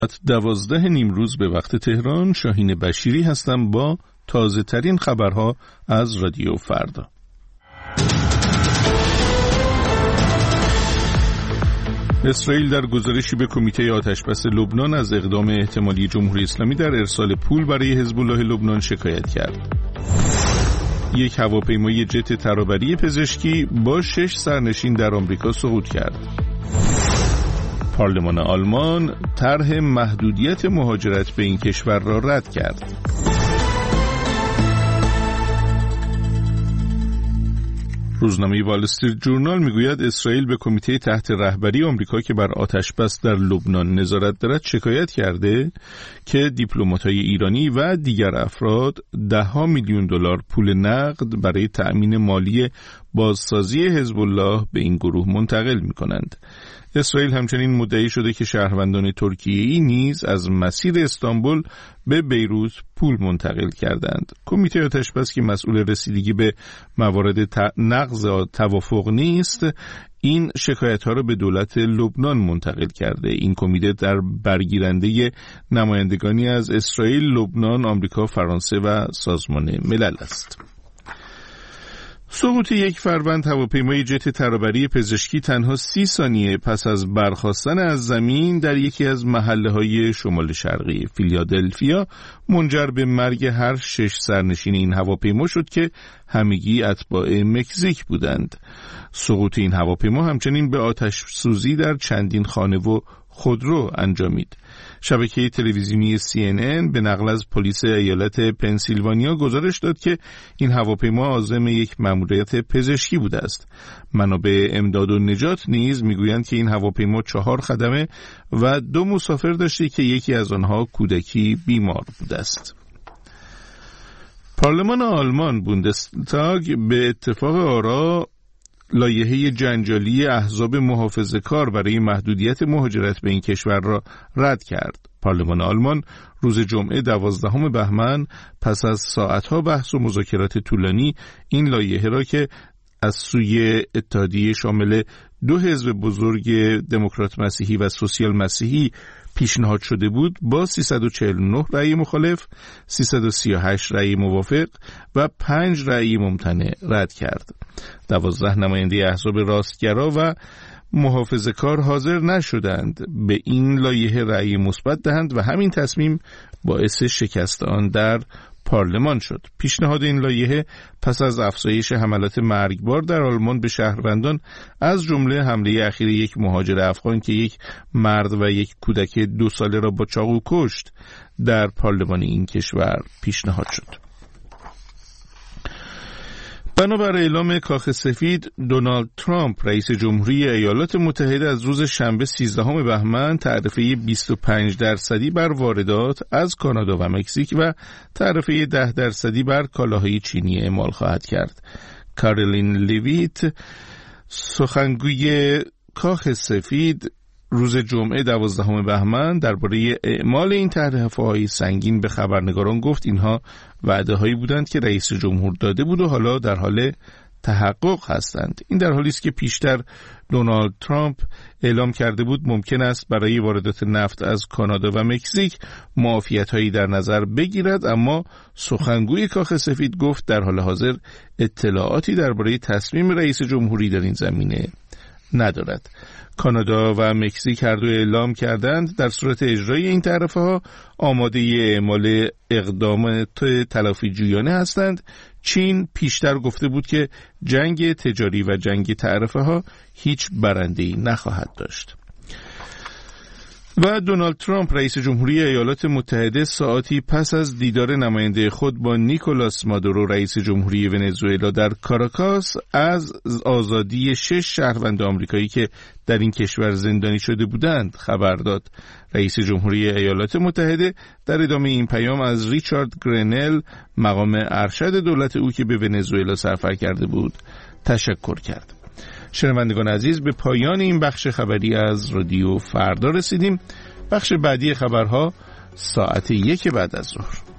12 نیمروز به وقت تهران. شاهین بشیری هستم با تازه ترین خبرها از رادیو فردا. اسرائیل در گزارشی به کمیته آتشبس لبنان از اقدام احتمالی جمهوری اسلامی در ارسال پول برای حزب الله لبنان شکایت کرد. یک هواپیمای جت ترابری پزشکی با 6 سرنشین در آمریکا سقوط کرد. پارلمان آلمان طرح محدودیت مهاجرت به این کشور را رد کرد. روزنامه وال استریت جورنال میگوید اسرائیل به کمیته تحت رهبری آمریکا که بر آتشبس در لبنان نظارت دارد شکایت کرده که دیپلمات‌های ایرانی و دیگر افراد $10 میلیون پول نقد برای تأمین مالی بازسازی حزب الله به این گروه منتقل می‌کنند. اسرائیل همچنین مدعی شده که شهروندان ترکیه‌ای نیز از مسیر استانبول به بیروت پول منتقل کردند. کمیته آتشبس که مسئول رسیدگی به موارد نقض توافق نیست، این شکایت‌ها را به دولت لبنان منتقل کرده. این کمیته در برگیرنده نمایندگانی از اسرائیل، لبنان، آمریکا، فرانسه و سازمان ملل است. سقوط یک فروند هواپیمای جت ترابری پزشکی تنها 30 ثانیه پس از برخاستن از زمین در یکی از محله‌های شمال شرقی فیلادلفیا منجر به مرگ هر 6 سرنشین این هواپیما شد که همگی اتباع مکزیک بودند. سقوط این هواپیما همچنین به آتش سوزی در چندین خانه و خودرو انجامید. شبکه تلویزیونی CNN به نقل از پلیس ایالت پنسیلوانیا گزارش داد که این هواپیما عازم یک مأموریت پزشکی بوده است. منابع امداد و نجات نیز میگویند که این هواپیما 4 خدمه و 2 مسافر داشته که یکی از آنها کودکی بیمار بوده است. پارلمان آلمان بوندستاگ به اتفاق آرا لایحه جنجالی احزاب محافظه‌کار برای محدودیت مهاجرت به این کشور را رد کرد. پارلمان آلمان روز جمعه 12 بهمن پس از ساعتها بحث و مذاکرات طولانی این لایحه را که از سوی اتحادیه شامل 2 حزب بزرگ دموکرات مسیحی و سوسیال مسیحی پیشنهاد شده بود با 349 رأی مخالف، 338 رأی موافق و 5 رأی ممتنع رد کرد. 12 نماینده احزاب راستگرا و محافظه‌کار حاضر نشدند به این لایحه رأی مثبت دهند و همین تصمیم باعث شکست آن در پارلمان شد. پیشنهاد این لایحه پس از افزایش حملات مرگبار در آلمان به شهروندان از جمله حمله اخیر یک مهاجر افغان که یک مرد و یک کودک 2 ساله را با چاقو کشت در پارلمان این کشور پیشنهاد شد. بنابر اعلام کاخ سفید، دونالد ترامپ رئیس جمهوری ایالات متحده از روز شنبه 13 بهمن تعرفه 25% بر واردات از کانادا و مکزیک و تعرفه 10% بر کالاهای چینی اعمال خواهد کرد. کارولین لیویت، سخنگوی کاخ سفید، روز جمعه 12 بهمن درباره اعمال این تعرفه‌های سنگین به خبرنگاران گفت اینها وعده‌هایی بودند که رئیس جمهور داده بود و حالا در حال تحقق هستند. این در حالی است که پیشتر دونالد ترامپ اعلام کرده بود ممکن است برای واردات نفت از کانادا و مکزیک معافیت‌هایی در نظر بگیرد، اما سخنگوی کاخ سفید گفت در حال حاضر اطلاعاتی درباره تصمیم رئیس جمهوری در این زمینه ندارد. کانادا و مکزیک هر دو اعلام کردند در صورت اجرای این تعرفه‌ها آماده اعمال اقدامات تلافی جویانه هستند. چین پیشتر گفته بود که جنگ تجاری و جنگ تعرفه‌ها هیچ برنده‌ای نخواهد داشت. و دونالد ترامپ رئیس جمهوری ایالات متحده ساعتی پس از دیدار نماینده خود با نیکولاس مادورو رئیس جمهوری ونزوئلا در کاراکاس از آزادی 6 شهروند آمریکایی که در این کشور زندانی شده بودند خبر داد. رئیس جمهوری ایالات متحده در ادامه این پیام از ریچارد گرنل مقام ارشد دولت او که به ونزوئلا سفر کرده بود تشکر کرد. شنوندگان عزیز، به پایان این بخش خبری از رادیو فردا رسیدیم. بخش بعدی خبرها ساعت 1 بعد از ظهر.